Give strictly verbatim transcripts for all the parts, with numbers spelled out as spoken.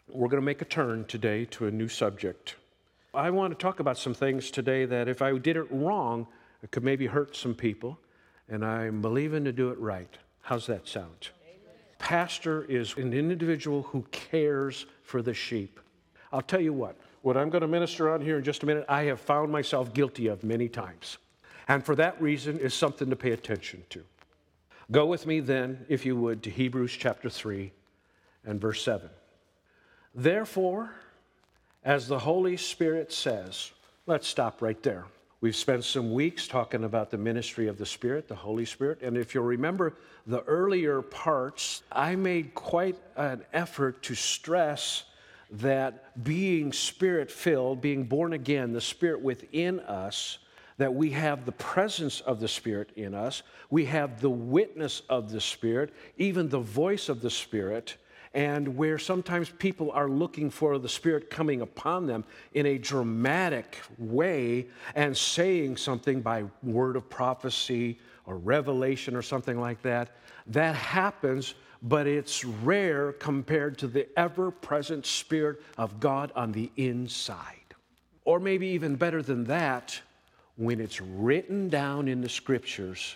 We're going to make a turn today to a new subject. I want to talk about some things today that if I did it wrong, it could maybe hurt some people, and I'm believing to do it right. How's that sound? Amen. Pastor is an individual who cares for the sheep. I'll tell you what, what I'm going to minister on here in just a minute, I have found myself guilty of many times. And for that reason, is something to pay attention to. Go with me then, if you would, to Hebrews chapter three and verse seven. Therefore, as the Holy Spirit says, let's stop right there. We've spent some weeks talking about the ministry of the Spirit, the Holy Spirit. And if you'll remember the earlier parts, I made quite an effort to stress that being Spirit-filled, being born again, the Spirit within us, that we have the presence of the Spirit in us, we have the witness of the Spirit, even the voice of the Spirit, and where sometimes people are looking for the Spirit coming upon them in a dramatic way and saying something by word of prophecy or revelation or something like that. That happens, but it's rare compared to the ever-present Spirit of God on the inside. Or maybe even better than that, when it's written down in the Scriptures,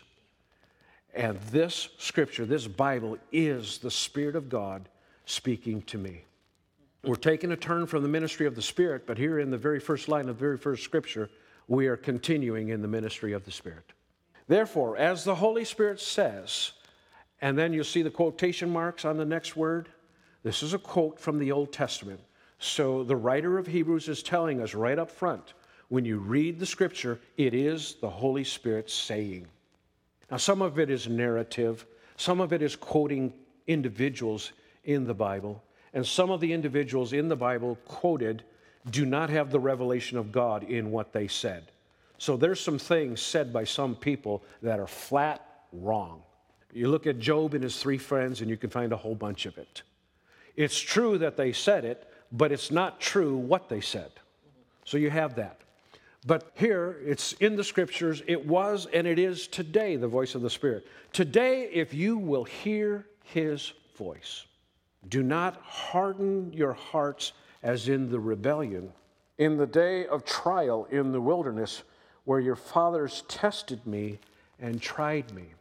and this Scripture, this Bible, is the Spirit of God speaking to me. We're taking a turn from the ministry of the Spirit, but here in the very first line of the very first Scripture, we are continuing in the ministry of the Spirit. Therefore, as the Holy Spirit says, and then you'll see the quotation marks on the next word. This is a quote from the Old Testament. So the writer of Hebrews is telling us right up front, when you read the Scripture, it is the Holy Spirit saying. Now, some of it is narrative. Some of it is quoting individuals in the Bible. And some of the individuals in the Bible quoted do not have the revelation of God in what they said. So there's some things said by some people that are flat wrong. You look at Job and his three friends, and you can find a whole bunch of it. It's true that they said it, but it's not true what they said. So you have that. But here, it's in the Scriptures, it was and it is today the voice of the Spirit. Today, if you will hear His voice, do not harden your hearts as in the rebellion, in the day of trial in the wilderness, where your fathers tested me and tried me.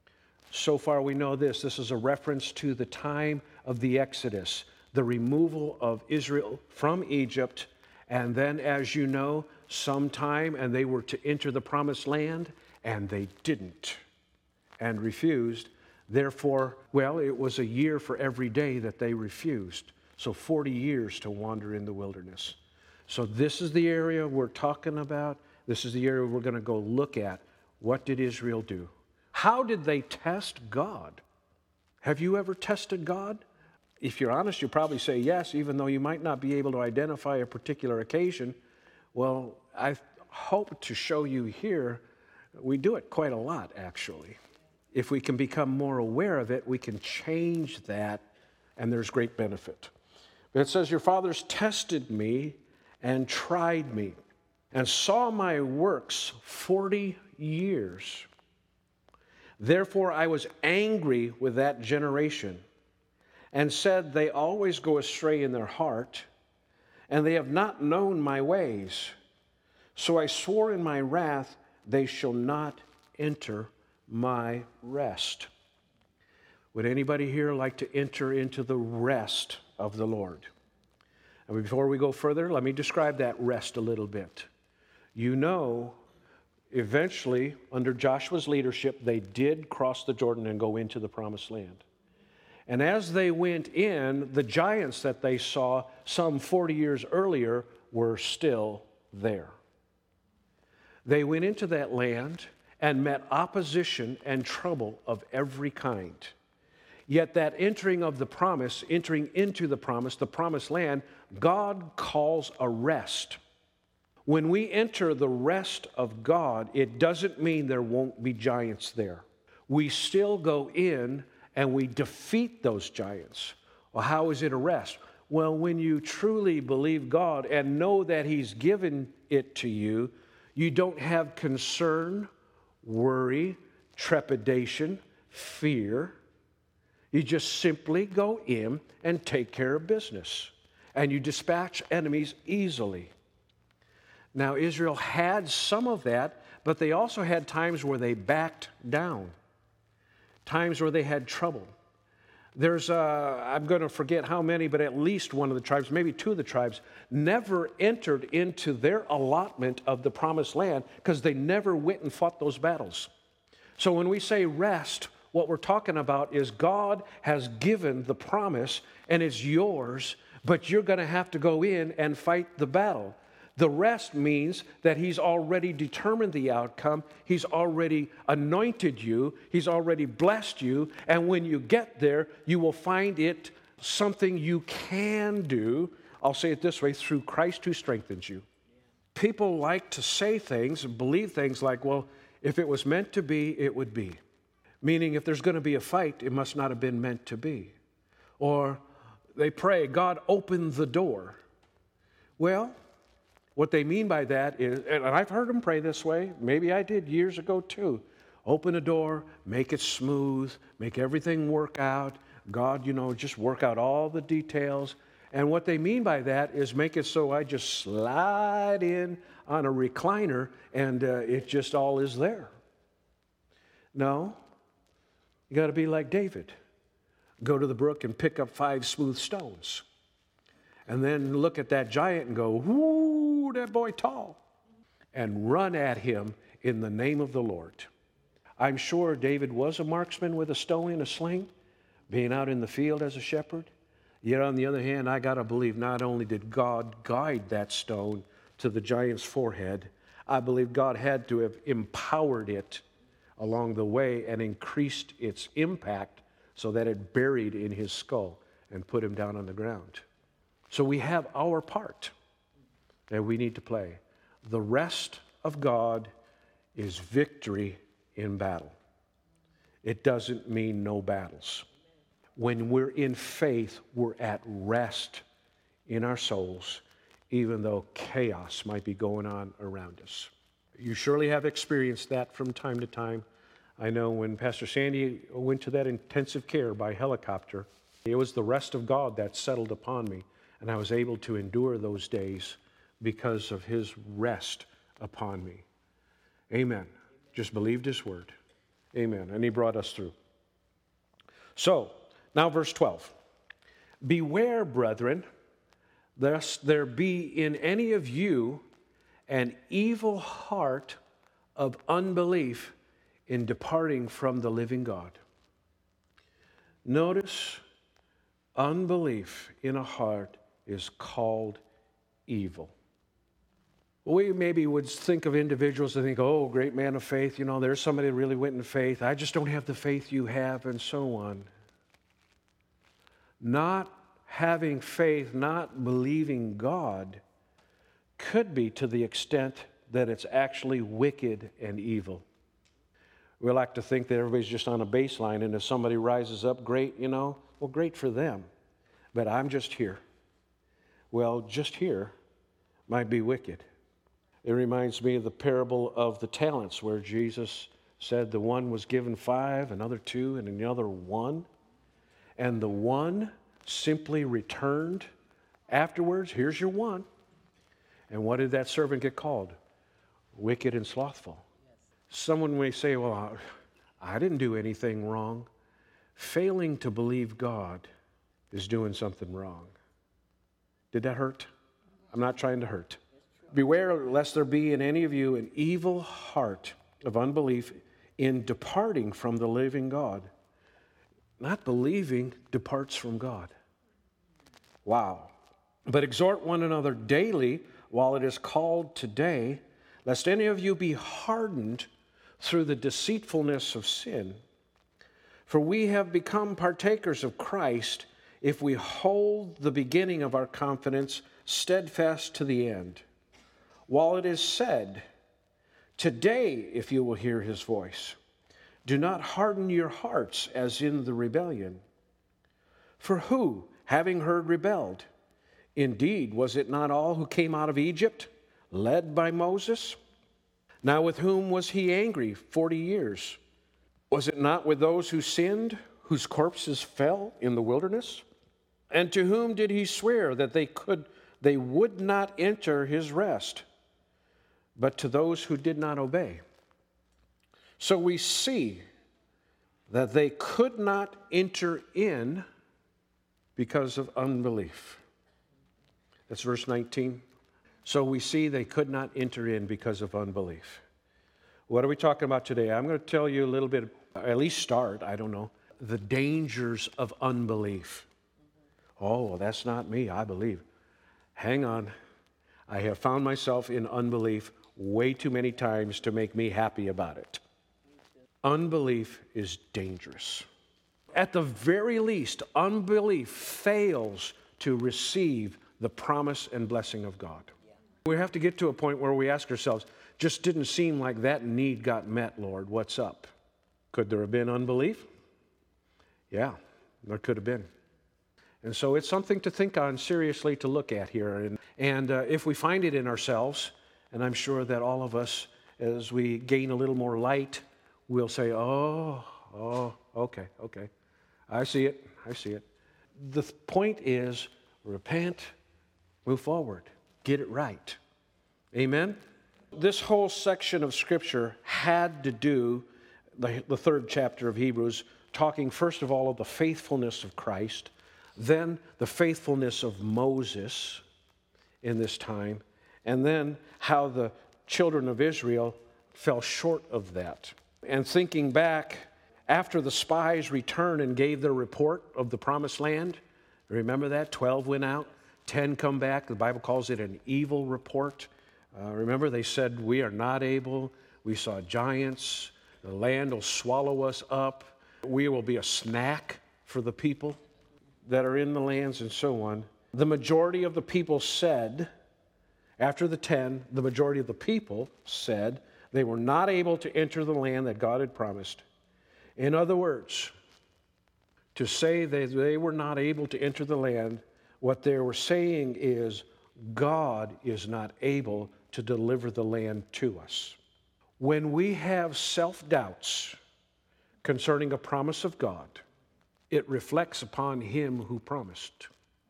So far we know this. This is a reference to the time of the Exodus, the removal of Israel from Egypt, and then, as you know, sometime, and they were to enter the promised land, and they didn't, and refused. Therefore, well, it was a year for every day that they refused. So forty years to wander in the wilderness. So this is the area we're talking about. This is the area we're going to go look at. What did Israel do? How did they test God? Have you ever tested God? If you're honest, you'll probably say yes, even though you might not be able to identify a particular occasion. Well, I hope to show you here, we do it quite a lot, actually. If we can become more aware of it, we can change that, and there's great benefit. It says, your fathers tested me and tried me, and saw my works forty years. Therefore I was angry with that generation, and said, they always go astray in their heart, and they have not known my ways. So I swore in my wrath, they shall not enter my rest. Would anybody here like to enter into the rest of the Lord? And before we go further, let me describe that rest a little bit. You know, eventually, under Joshua's leadership, they did cross the Jordan and go into the promised land. And as they went in, the giants that they saw some forty years earlier were still there. They went into that land and met opposition and trouble of every kind. Yet that entering of the promise, entering into the promise, the promised land, God calls a rest. When we enter the rest of God, it doesn't mean there won't be giants there. We still go in and we defeat those giants. Well, how is it a rest? Well, when you truly believe God and know that He's given it to you, you don't have concern, worry, trepidation, fear. You just simply go in and take care of business. and you dispatch enemies easily. Now, Israel had some of that, but they also had times where they backed down, times where they had trouble. There's, uh, I'm going to forget how many, but at least one of the tribes, maybe two of the tribes, never entered into their allotment of the promised land because they never went and fought those battles. So when we say rest, what we're talking about is God has given the promise and it's yours, but you're going to have to go in and fight the battle. The rest means that He's already determined the outcome. He's already anointed you. He's already blessed you. And when you get there, you will find it something you can do. I'll say it this way, through Christ who strengthens you. People like to say things, believe things like, well, if it was meant to be, it would be. Meaning if there's going to be a fight, it must not have been meant to be. Or they pray, God, open the door. Well, what they mean by that is, and I've heard them pray this way, maybe I did years ago too. Open a door, make it smooth, make everything work out. God, you know, just work out all the details. And what they mean by that is make it so I just slide in on a recliner and uh, it just all is there. No, you got to be like David. Go to the brook and pick up five smooth stones. And then look at that giant and go, whoo, that boy tall. And run at him in the name of the Lord. I'm sure David was a marksman with a stone and a sling, being out in the field as a shepherd. Yet on the other hand, I got to believe not only did God guide that stone to the giant's forehead, I believe God had to have empowered it along the way and increased its impact so that it buried in his skull and put him down on the ground. So we have our part that we need to play. The rest of God is victory in battle. It doesn't mean no battles. When we're in faith, we're at rest in our souls, even though chaos might be going on around us. You surely have experienced that from time to time. I know when Pastor Sandy went to that intensive care by helicopter, it was the rest of God that settled upon me. And I was able to endure those days because of His rest upon me. Amen. Just believed His word. Amen. And He brought us through. So, now verse twelve. Beware, brethren, lest there be in any of you an evil heart of unbelief in departing from the living God. Notice, unbelief in a heart is called evil. We maybe would think of individuals and think, oh, great man of faith, you know, there's somebody that really went in faith. I just don't have the faith you have, and so on. Not having faith, not believing God, could be to the extent that it's actually wicked and evil. We like to think that everybody's just on a baseline, and if somebody rises up, great, you know, well, great for them. But I'm just here. Well, just here might be wicked. It reminds me of the parable of the talents where Jesus said the one was given five, another two, and another one. And the one simply returned afterwards, here's your one. And what did that servant get called? Wicked and slothful. Yes. Someone may say, well, I didn't do anything wrong. Failing to believe God is doing something wrong. Did that hurt? I'm not trying to hurt. Beware lest there be in any of you an evil heart of unbelief in departing from the living God. Not believing departs from God. Wow. But exhort one another daily while it is called today, lest any of you be hardened through the deceitfulness of sin. For we have become partakers of Christ if we hold the beginning of our confidence steadfast to the end. While it is said, today, if you will hear His voice, do not harden your hearts as in the rebellion. For who, having heard, rebelled? Indeed, was it not all who came out of Egypt, led by Moses? Now with whom was he angry forty years? Was it not with those who sinned, whose corpses fell in the wilderness? And to whom did he swear that they could, they would not enter his rest, but to those who did not obey? So we see that they could not enter in because of unbelief. That's verse nineteen. So we see they could not enter in because of unbelief. What are we talking about today? I'm going to tell you a little bit, at least start, I don't know, the dangers of unbelief. Oh, well, that's not me, I believe. Hang on. I have found myself in unbelief way too many times to make me happy about it. Unbelief is dangerous. At the very least, unbelief fails to receive the promise and blessing of God. We have to get to a point where we ask ourselves, just didn't seem like that need got met, Lord. What's up? Could there have been unbelief? Yeah, there could have been. And so it's something to think on, seriously to look at here. And, and uh, if we find it in ourselves, and I'm sure that all of us, as we gain a little more light, we'll say, oh, oh, okay, okay. I see it, I see it. The th- point is, repent, move forward, get it right. Amen? This whole section of Scripture had to do, the, the third chapter of Hebrews, talking first of all of the faithfulness of Christ, then the faithfulness of Moses in this time, and then how the children of Israel fell short of that. And thinking back, after the spies returned and gave their report of the promised land, remember that? Twelve went out, ten come back. The Bible calls it an evil report. Uh, remember, they said, we are not able. We saw giants. The land will swallow us up. We will be a snack for the people that are in the lands and so on. The majority of the people said, after the ten, the majority of the people said they were not able to enter the land that God had promised. In other words, to say that they were not able to enter the land, what they were saying is God is not able to deliver the land to us. When we have self-doubts concerning a promise of God, it reflects upon him who promised.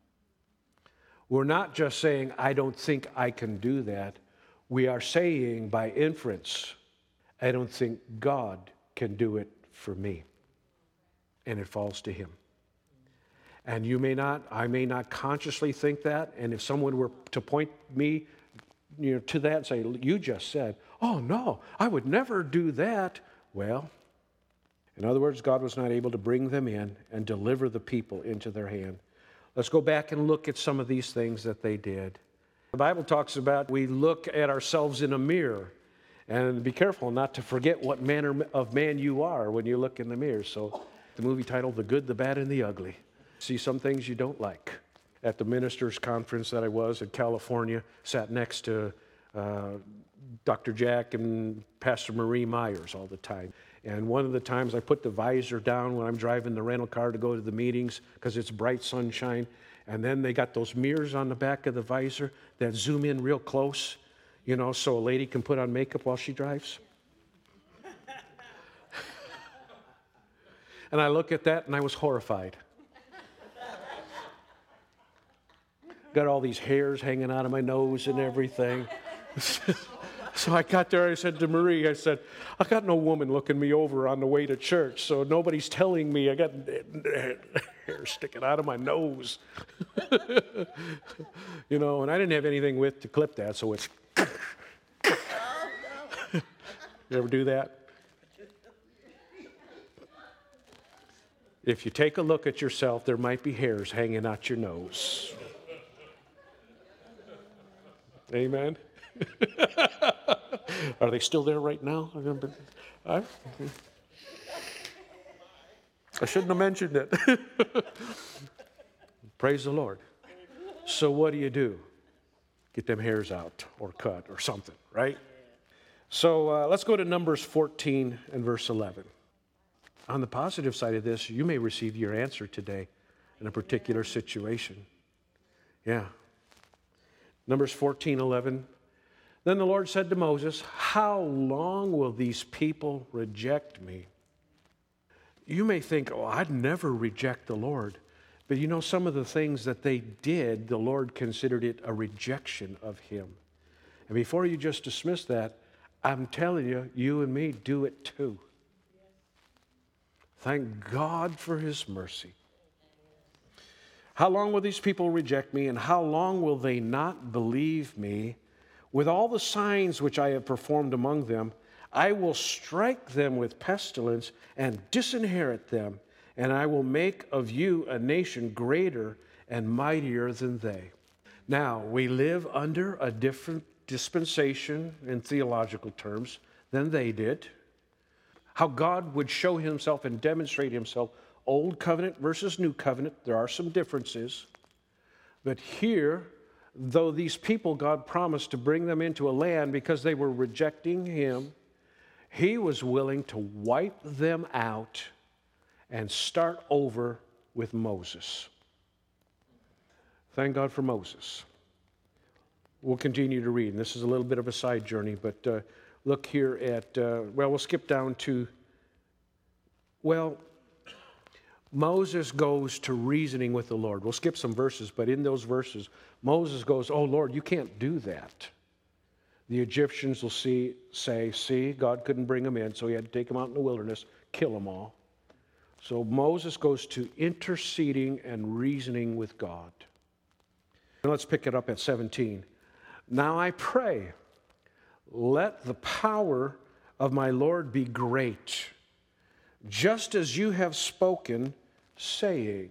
We're not just saying, I don't think I can do that. We are saying by inference, I don't think God can do it for me. And it falls to him. And you may not, I may not consciously think that, and if someone were to point me you know, to that and say, you just said, oh no, I would never do that. Well, in other words, God was not able to bring them in and deliver the people into their hand. Let's go back and look at some of these things that they did. The Bible talks about we look at ourselves in a mirror, and be careful not to forget what manner of man you are when you look in the mirror. So the movie titled The Good, the Bad, and the Ugly. See some things you don't like. At the ministers' conference that I was in California, sat next to uh, Doctor Jack and Pastor Marie Myers all the time. And one of the times I put the visor down when I'm driving the rental car to go to the meetings because it's bright sunshine. And then they got those mirrors on the back of the visor that zoom in real close, you know, so a lady can put on makeup while she drives. And I look at that and I was horrified. Got all these hairs hanging out of my nose and everything. So I got there, I said to Marie, I said, I got no woman looking me over on the way to church, so nobody's telling me I got hair sticking out of my nose. You know, and I didn't have anything with to clip that, so it's... You ever do that? If you take a look at yourself, there might be hairs hanging out your nose. Amen? Are they still there right now? I, I shouldn't have mentioned it. Praise the Lord. So what do you do? Get them hairs out or cut or something, right? So uh, let's go to Numbers fourteen and verse eleven. On the positive side of this, you may receive your answer today in a particular situation. Yeah. Numbers fourteen eleven. Then the Lord said to Moses, how long will these people reject me? You may think, oh, I'd never reject the Lord. But you know, some of the things that they did, the Lord considered it a rejection of him. And before you just dismiss that, I'm telling you, you and me do it too. Thank God for his mercy. How long will these people reject me, and how long will they not believe me? With all the signs which I have performed among them, I will strike them with pestilence and disinherit them, and I will make of you a nation greater and mightier than they. Now, we live under a different dispensation in theological terms than they did. How God would show himself and demonstrate himself, Old Covenant versus New Covenant, there are some differences. But here, though these people, God promised to bring them into a land because they were rejecting him, he was willing to wipe them out and start over with Moses. Thank God for Moses. We'll continue to read. And this is a little bit of a side journey, but uh, look here at, uh, well, we'll skip down to, well, Moses goes to reasoning with the Lord. We'll skip some verses, but in those verses, Moses goes, oh, Lord, you can't do that. The Egyptians will see, say, see, God couldn't bring them in, so he had to take them out in the wilderness, kill them all. So Moses goes to interceding and reasoning with God. And let's pick it up at seventeen. Now I pray, let the power of my Lord be great, just as you have spoken, saying.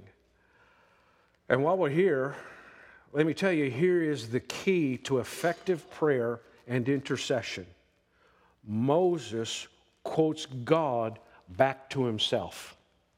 And while we're here, let me tell you, here is the key to effective prayer and intercession. Moses quotes God back to himself.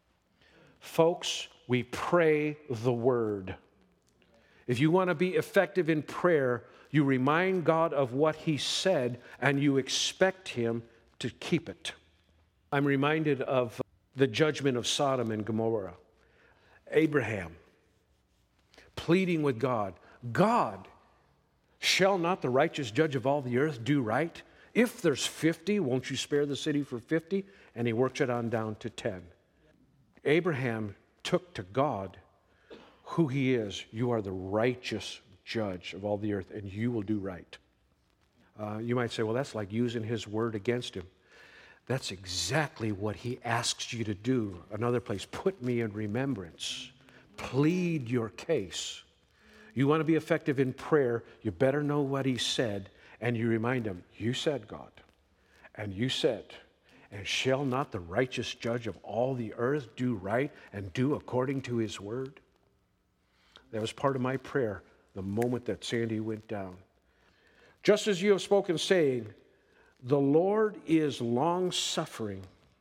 Folks, we pray the word. If you want to be effective in prayer, you remind God of what he said and you expect him to keep it. I'm reminded of the judgment of Sodom and Gomorrah. Abraham pleading with God, God, shall not the righteous judge of all the earth do right? If there's fifty, won't you spare the city for fifty? And he works it on down to ten. Abraham took to God who he is. You are the righteous judge of all the earth, and you will do right. Uh, you might say, well, that's like using his word against him. That's exactly what he asks you to do. Another place, put me in remembrance. Plead your case. You want to be effective in prayer, you better know what he said, and you remind him, you said, God, and you said, and shall not the righteous judge of all the earth do right and do according to his word? That was part of my prayer the moment that Sandy went down. Just as you have spoken, saying, the Lord is long-suffering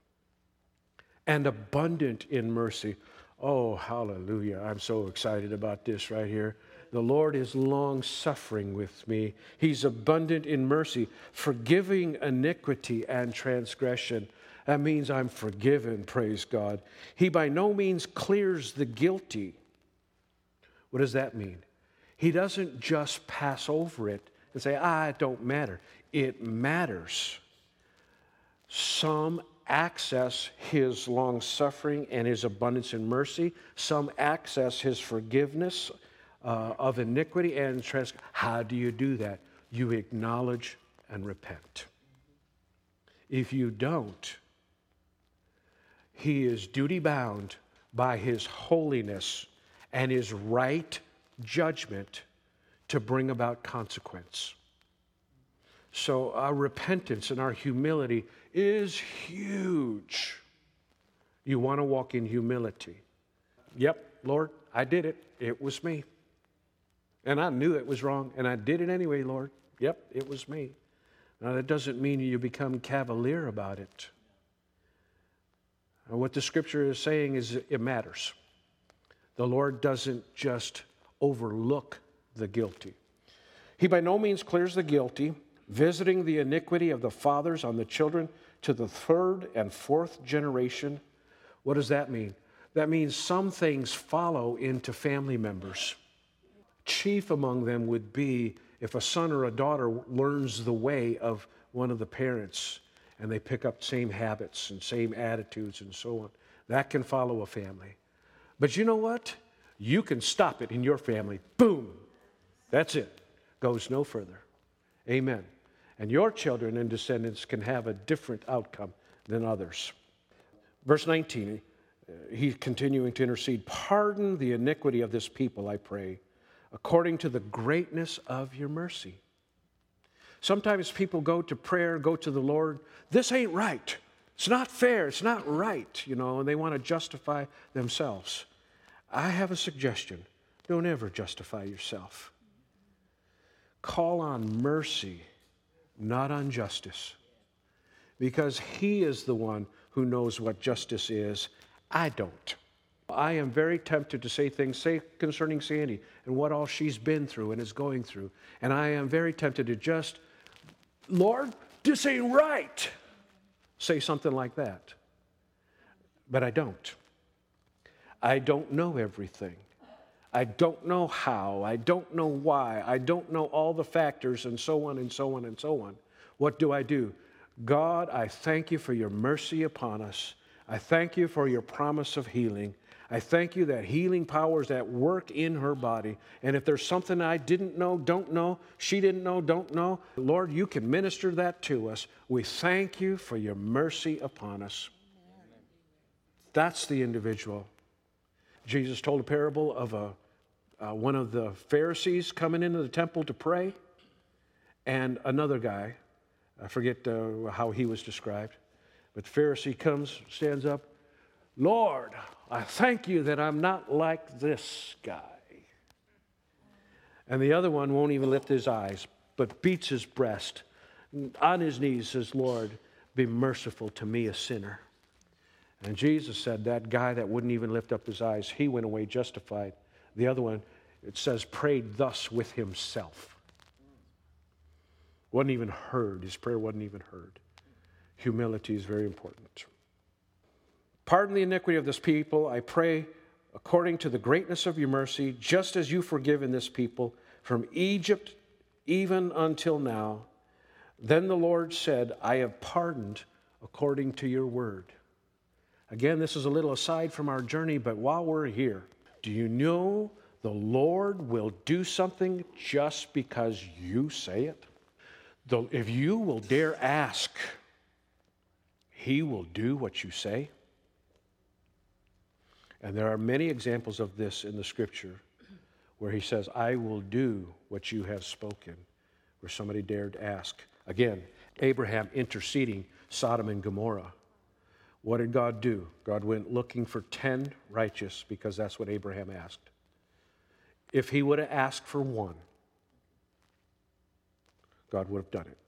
and abundant in mercy. Oh, hallelujah. I'm so excited about this right here. The Lord is long-suffering with me. He's abundant in mercy, forgiving iniquity and transgression. That means I'm forgiven, praise God. He by no means clears the guilty. What does that mean? He doesn't just pass over it and say, ah, it don't matter. It matters. Some access his long-suffering and his abundance in mercy. Some access his forgiveness uh, of iniquity and transgression. How do you do that? You acknowledge and repent. If you don't, he is duty-bound by his holiness and his right judgment to bring about consequence. So our repentance and our humility is huge. You want to walk in humility. Yep, Lord, I did it. It was me. And I knew it was wrong, and I did it anyway, Lord. Yep, it was me. Now, that doesn't mean you become cavalier about it. And what the Scripture is saying is it matters. The Lord doesn't just overlook the guilty. He by no means clears the guilty, visiting the iniquity of the fathers on the children to the third and fourth generation. What does that mean? That means some things follow into family members. Chief among them would be if a son or a daughter learns the way of one of the parents and they pick up same habits and same attitudes and so on. That can follow a family. But you know what? You can stop it in your family. Boom. That's it. Goes no further. Amen. And your children and descendants can have a different outcome than others. Verse nineteen, he's continuing to intercede. Pardon the iniquity of this people, I pray, according to the greatness of your mercy. Sometimes people go to prayer, go to the Lord. This ain't right. It's not fair. It's not right, you know, and they want to justify themselves. I have a suggestion. Don't ever justify yourself. Call on mercy, not on justice, because He is the one who knows what justice is. I don't. I am very tempted to say things, say concerning Sandy and what all she's been through and is going through. And I am very tempted to just, Lord, this ain't right. Say something like that. But I don't. I don't know everything. I don't know how. I don't know why. I don't know all the factors and so on and so on and so on. What do I do? God, I thank you for your mercy upon us. I thank you for your promise of healing. I thank you that healing power is at work in her body. And if there's something I didn't know, don't know, she didn't know, don't know, Lord, you can minister that to us. We thank you for your mercy upon us. That's the individual. Jesus told a parable of a, uh, one of the Pharisees coming into the temple to pray, and another guy, I forget uh, how he was described, but the Pharisee comes, stands up, Lord, I thank you that I'm not like this guy. And the other one won't even lift his eyes, but beats his breast. On his knees says, Lord, be merciful to me, a sinner. And Jesus said that guy that wouldn't even lift up his eyes, he went away justified. The other one, it says, prayed thus with himself. Wasn't even heard. His prayer wasn't even heard. Humility is very important. Pardon the iniquity of this people, I pray, according to the greatness of your mercy, just as you've forgiven this people from Egypt even until now. Then the Lord said, I have pardoned according to your word. Again, this is a little aside from our journey, but while we're here, do you know the Lord will do something just because you say it? Though if you will dare ask, He will do what you say. And there are many examples of this in the Scripture where He says, I will do what you have spoken, where somebody dared ask. Again, Abraham interceding Sodom and Gomorrah. What did God do? God went looking for ten righteous because that's what Abraham asked. If he would have asked for one, God would have done it.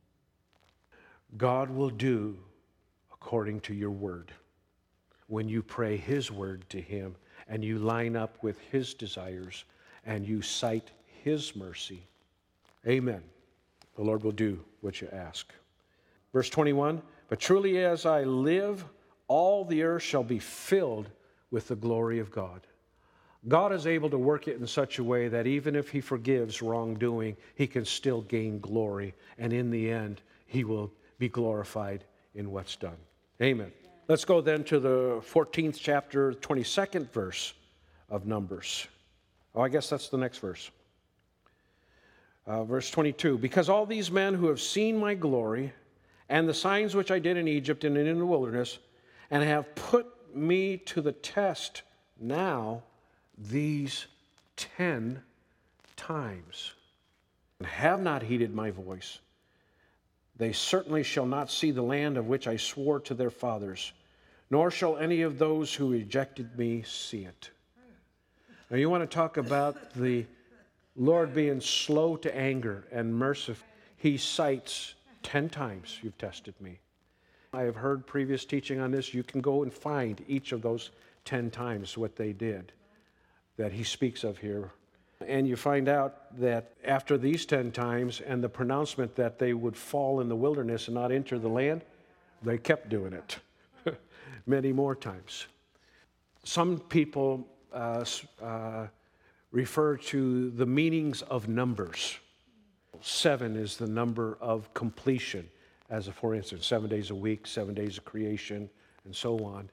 God will do according to your word. When you pray His word to Him and you line up with His desires and you cite His mercy, amen. The Lord will do what you ask. Verse twenty-one, but truly as I live, all the earth shall be filled with the glory of God. God is able to work it in such a way that even if He forgives wrongdoing, He can still gain glory. And in the end, He will be glorified in what's done. Amen. Let's go then to the fourteenth chapter, twenty-second verse of Numbers. Oh, I guess that's the next verse. Uh, verse twenty-two, because all these men who have seen my glory and the signs which I did in Egypt and in the wilderness, and have put me to the test now these ten times, and have not heeded my voice, they certainly shall not see the land of which I swore to their fathers, nor shall any of those who rejected me see it. Now you want to talk about the Lord being slow to anger and merciful. He cites ten times you've tested me. I have heard previous teaching on this. You can go and find each of those ten times what they did that he speaks of here. And you find out that after these ten times and the pronouncement that they would fall in the wilderness and not enter the land, they kept doing it many more times. Some people uh, uh, refer to the meanings of numbers. Seven is the number of completion, as a, for instance, seven days a week, seven days of creation, and so on.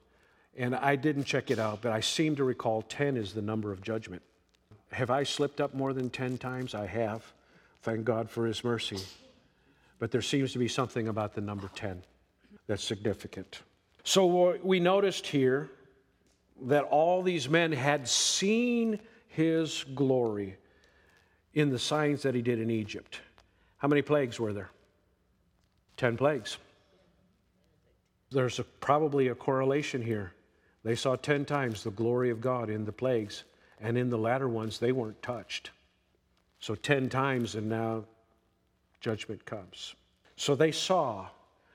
And I didn't check it out, but I seem to recall ten is the number of judgment. Have I slipped up more than ten times? I have. Thank God for His mercy. But there seems to be something about the number ten that's significant. So we noticed here that all these men had seen His glory in the signs that He did in Egypt. How many plagues were there? Ten plagues. There's a, probably a correlation here. They saw ten times the glory of God in the plagues, and in the latter ones, they weren't touched. So ten times, and now judgment comes. So they saw.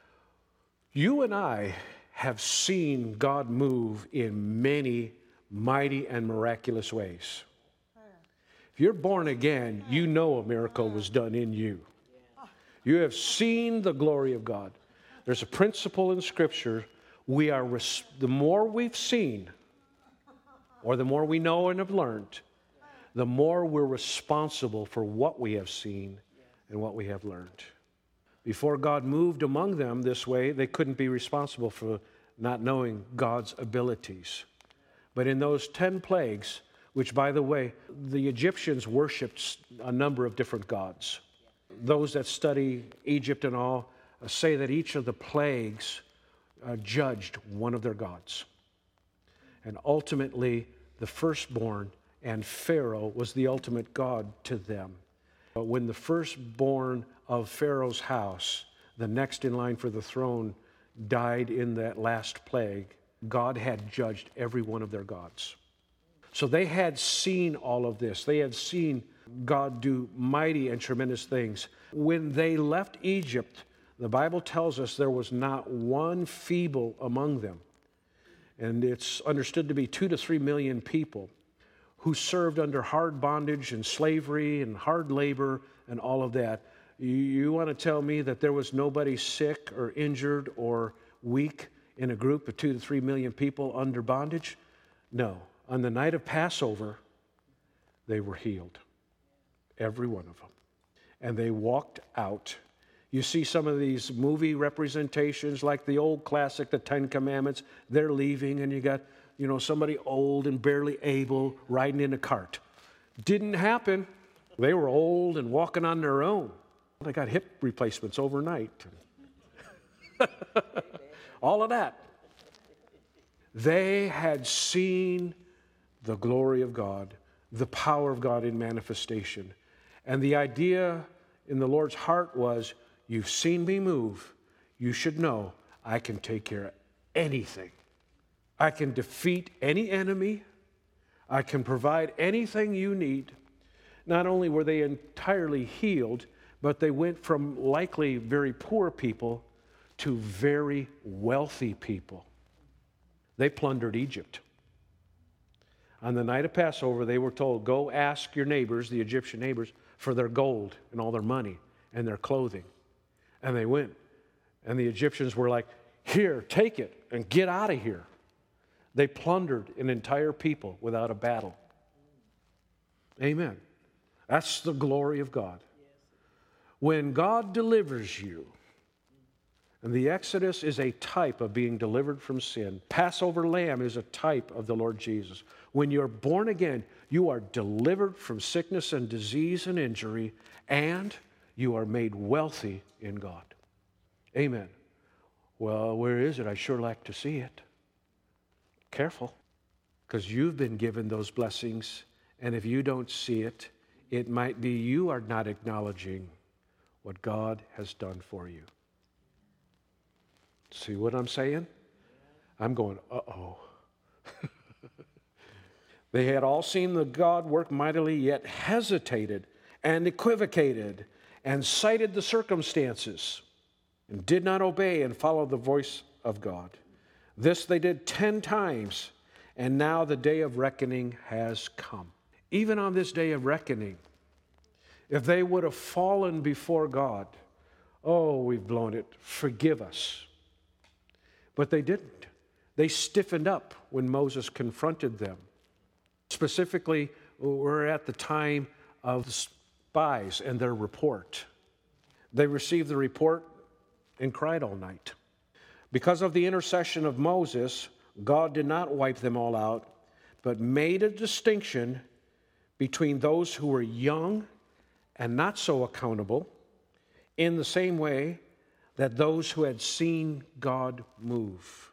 You and I have seen God move in many mighty and miraculous ways. If you're born again, you know a miracle was done in you. You have seen the glory of God. There's a principle in Scripture. We are, res- the more we've seen, or the more we know and have learned, the more we're responsible for what we have seen and what we have learned. Before God moved among them this way, they couldn't be responsible for not knowing God's abilities. But in those ten plagues, which, by the way, the Egyptians worshipped a number of different gods. Those that study Egypt and all uh, say that each of the plagues uh, judged one of their gods. And ultimately, the firstborn and Pharaoh was the ultimate god to them. But when the firstborn of Pharaoh's house, the next in line for the throne, died in that last plague, God had judged every one of their gods. So they had seen all of this. They had seen God do mighty and tremendous things. When they left Egypt, the Bible tells us there was not one feeble among them. And it's understood to be two to three million people who served under hard bondage and slavery and hard labor and all of that. You, you want to tell me that there was nobody sick or injured or weak in a group of two to three million people under bondage? No. On the night of Passover, they were healed. Every one of them. And they walked out. You see some of these movie representations like the old classic, The Ten Commandments. They're leaving and you got, you know, somebody old and barely able riding in a cart. Didn't happen. They were old and walking on their own. They got hip replacements overnight. All of that. They had seen the glory of God, the power of God in manifestation. And the idea in the Lord's heart was, you've seen me move. You should know I can take care of anything. I can defeat any enemy. I can provide anything you need. Not only were they entirely healed, but they went from likely very poor people to very wealthy people. They plundered Egypt. On the night of Passover, they were told, go ask your neighbors, the Egyptian neighbors, for their gold and all their money and their clothing. And they went. And the Egyptians were like, here, take it and get out of here. They plundered an entire people without a battle. Amen. That's the glory of God. When God delivers you, and the Exodus is a type of being delivered from sin. Passover lamb is a type of the Lord Jesus. When you're born again, you are delivered from sickness and disease and injury, and you are made wealthy in God. Amen. Well, where is it? I sure like to see it. Careful, because you've been given those blessings, and if you don't see it, it might be you are not acknowledging what God has done for you. See what I'm saying? I'm going, uh-oh. They had all seen the God work mightily, yet hesitated and equivocated and cited the circumstances and did not obey and follow the voice of God. This they did ten times, and now the day of reckoning has come. Even on this day of reckoning, if they would have fallen before God, oh, we've blown it, forgive us. But they didn't. They stiffened up when Moses confronted them. Specifically, we're at the time of the spies and their report. They received the report and cried all night. Because of the intercession of Moses, God did not wipe them all out, but made a distinction between those who were young and not so accountable, in the same way that those who had seen God move.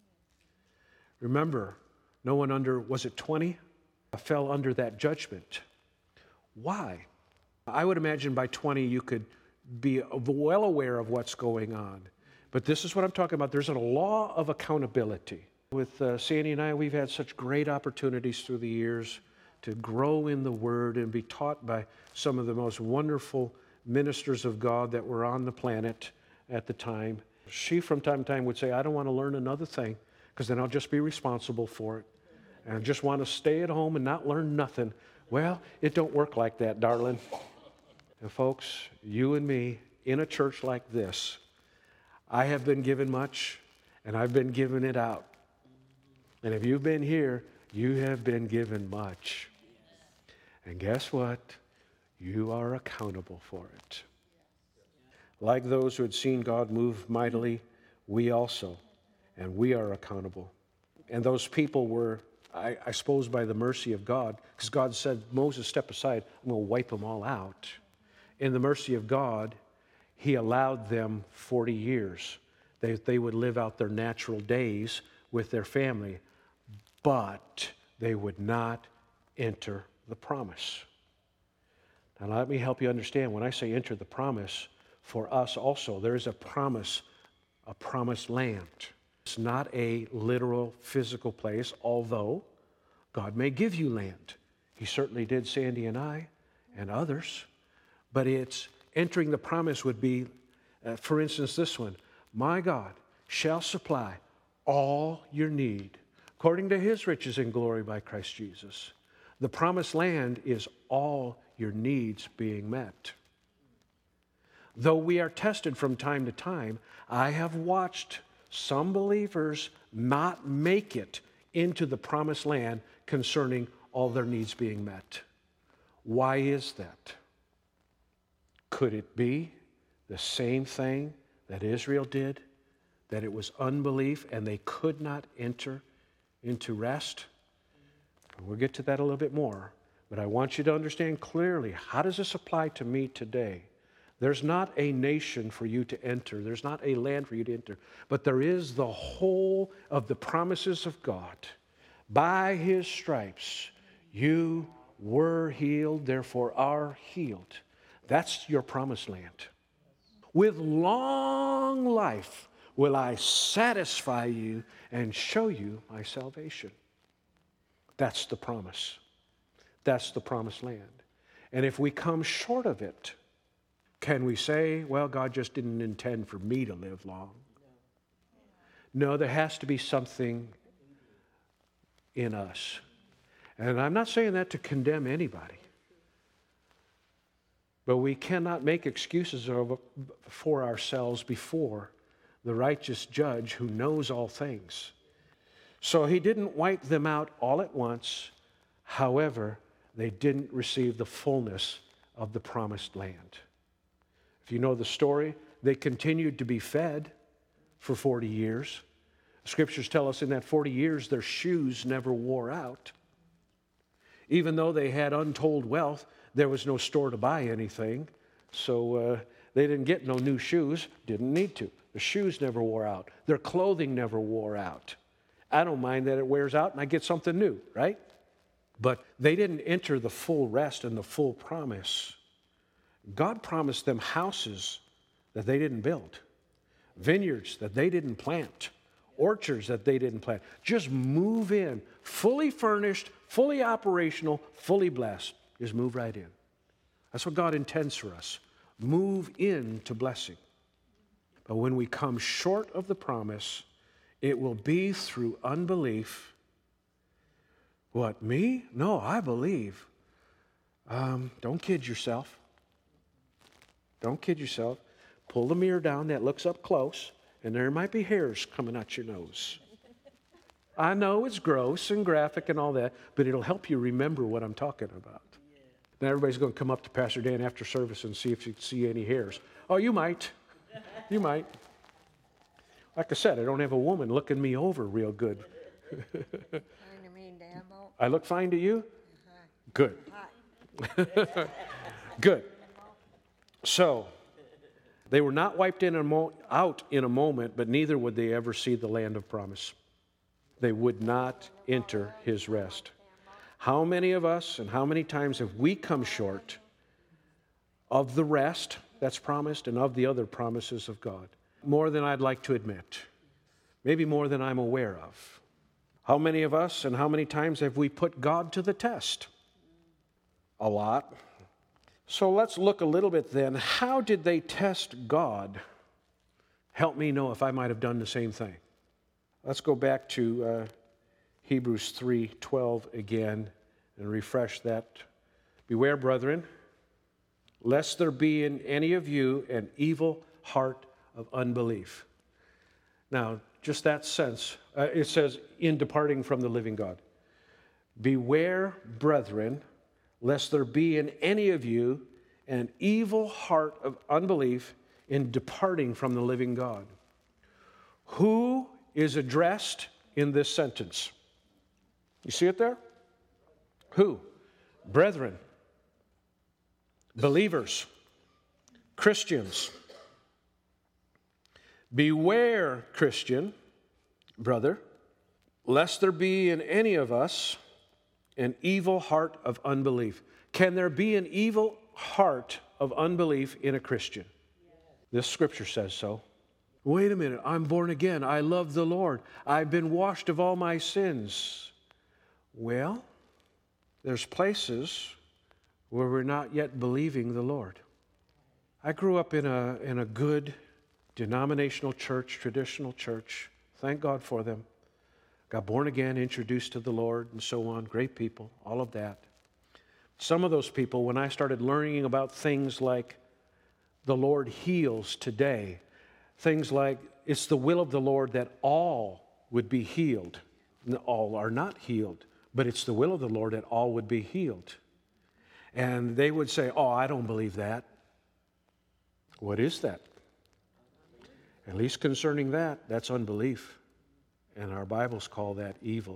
Remember, no one under, was it twenty, fell under that judgment. Why? I would imagine by twenty you could be well aware of what's going on. But this is what I'm talking about. There's a law of accountability. With uh, Sandy and I, we've had such great opportunities through the years to grow in the Word and be taught by some of the most wonderful ministers of God that were on the planet at the time. She, from time to time, would say, I don't want to learn another thing, because then I'll just be responsible for it. And I just want to stay at home and not learn nothing. Well, it don't work like that, darling. And folks, you and me, in a church like this, I have been given much, and I've been giving it out. And if you've been here, you have been given much. And guess what? You are accountable for it. Like those who had seen God move mightily, we also, and we are accountable. And those people were, I, I suppose, by the mercy of God, because God said, Moses, step aside, I'm going to wipe them all out. In the mercy of God, He allowed them forty years. They, they would live out their natural days with their family, but they would not enter the promise. Now let me help you understand. When I say enter the promise, for us also, there is a promise, a promised land. It's not a literal physical place, although God may give you land. He certainly did Sandy and I and others. But it's entering the promise would be, uh, for instance, this one. My God shall supply all your need according to His riches and glory by Christ Jesus. The promised land is all your needs being met. Though we are tested from time to time, I have watched some believers not make it into the promised land concerning all their needs being met. Why is that? Could it be the same thing that Israel did, that it was unbelief and they could not enter into rest? We'll get to that a little bit more, but I want you to understand clearly, how does this apply to me today? There's not a nation for you to enter. There's not a land for you to enter, but there is the whole of the promises of God. By His stripes, you were healed, therefore are healed. That's your promised land. With long life will I satisfy you and show you my salvation. That's the promise. That's the promised land. And if we come short of it, can we say, well, God just didn't intend for me to live long? No, there has to be something in us. And I'm not saying that to condemn anybody. But we cannot make excuses for ourselves before the righteous judge who knows all things. So He didn't wipe them out all at once. However, they didn't receive the fullness of the promised land. If you know the story, they continued to be fed for forty years. Scriptures tell us in that forty years their shoes never wore out. Even though they had untold wealth, there was no store to buy anything. So uh, they didn't get no new shoes, didn't need to. The shoes never wore out. Their clothing never wore out. I don't mind that it wears out and I get something new, right? But they didn't enter the full rest and the full promise. God promised them houses that they didn't build, vineyards that they didn't plant, orchards that they didn't plant. Just move in, fully furnished, fully operational, fully blessed. Just move right in. That's what God intends for us. Move into blessing. But when we come short of the promise, it will be through unbelief. What, me? No, I believe. Um, don't kid yourself. Don't kid yourself. Pull the mirror down that looks up close, and there might be hairs coming out your nose. I know it's gross and graphic and all that, but it'll help you remember what I'm talking about. Now everybody's going to come up to Pastor Dan after service and see if you see any hairs. Oh, you might. You might. Like I said, I don't have a woman looking me over real good Fine to me, Dambo. I look fine to you? Uh-huh. Good. Hi. Good. So, they were not wiped in a mo- out in a moment, but neither would they ever see the land of promise. They would not enter his rest. How many of us and how many times have we come short of the rest that's promised and of the other promises of God? More than I'd like to admit. Maybe more than I'm aware of. How many of us and how many times have we put God to the test? A lot. So let's look a little bit then. How did they test God? Help me know if I might have done the same thing. Let's go back to uh, Hebrews three twelve again and refresh that. Beware, brethren, lest there be in any of you an evil heart of unbelief. Now, just that sense, uh, it says, in departing from the living God. Beware, brethren, lest there be in any of you an evil heart of unbelief in departing from the living God. Who is addressed in this sentence? You see it there? Who? Brethren, believers, Christians. Beware, Christian, brother, lest there be in any of us an evil heart of unbelief. Can there be an evil heart of unbelief in a Christian? This scripture says so. Wait a minute, I'm born again. I love the Lord. I've been washed of all my sins. Well, there's places where we're not yet believing the Lord. I grew up in a, in a good denominational church, traditional church. Thank God for them. Got born again, introduced to the Lord, and so on. Great people, all of that. Some of those people, when I started learning about things like the Lord heals today, things like it's the will of the Lord that all would be healed. All are not healed, but it's the will of the Lord that all would be healed. And they would say, oh, I don't believe that. What is that? At least concerning that, that's unbelief. And our Bibles call that evil.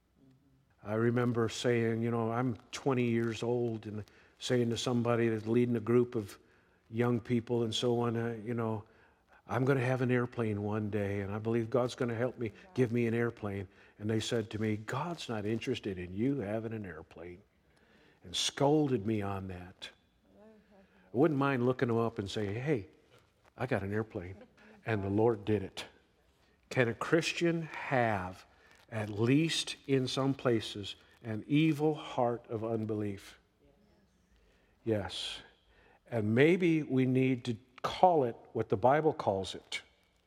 I remember saying, you know, I'm twenty years old and saying to somebody that's leading a group of young people and so on, uh, you know, I'm going to have an airplane one day and I believe God's going to help me, give me an airplane. And they said to me, God's not interested in you having an airplane. And scolded me on that. I wouldn't mind looking them up and saying, hey, I got an airplane. And the Lord did it. Can a Christian have, at least in some places, an evil heart of unbelief? Yes. And maybe we need to call it what the Bible calls it.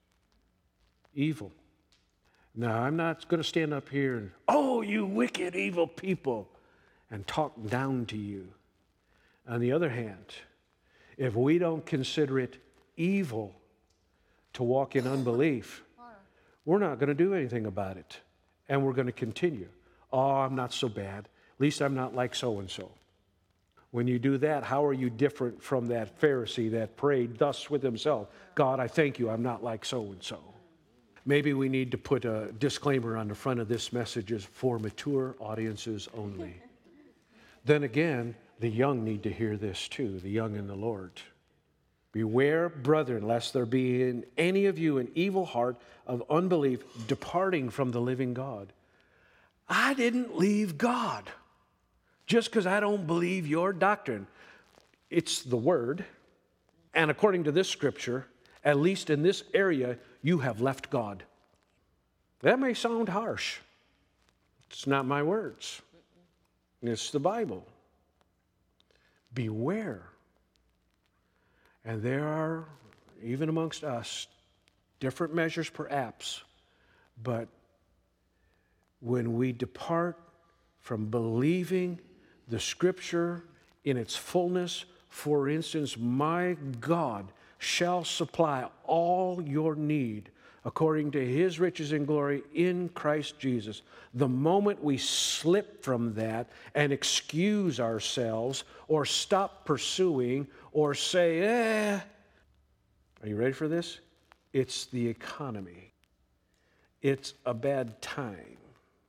Evil. Now, I'm not going to stand up here and, oh, you wicked, evil people, and talk down to you. On the other hand, if we don't consider it evil to walk in unbelief, we're not going to do anything about it. And we're going to continue. Oh, I'm not so bad. At least I'm not like so-and-so. When you do that, how are you different from that Pharisee that prayed thus with himself? God, I thank you, I'm not like so-and-so. Maybe we need to put a disclaimer on the front of this message is for mature audiences only. Then again, the young need to hear this too, the young in the Lord. Beware, brethren, lest there be in any of you an evil heart of unbelief departing from the living God. I didn't leave God just because I don't believe your doctrine. It's the Word. And according to this scripture, at least in this area, you have left God. That may sound harsh. It's not my words. It's the Bible. Beware. And there are, even amongst us, different measures perhaps, but when we depart from believing the Scripture in its fullness, for instance, my God shall supply all your need according to His riches and glory in Christ Jesus. The moment we slip from that and excuse ourselves or stop pursuing or say, eh, are you ready for this? It's the economy. It's a bad time.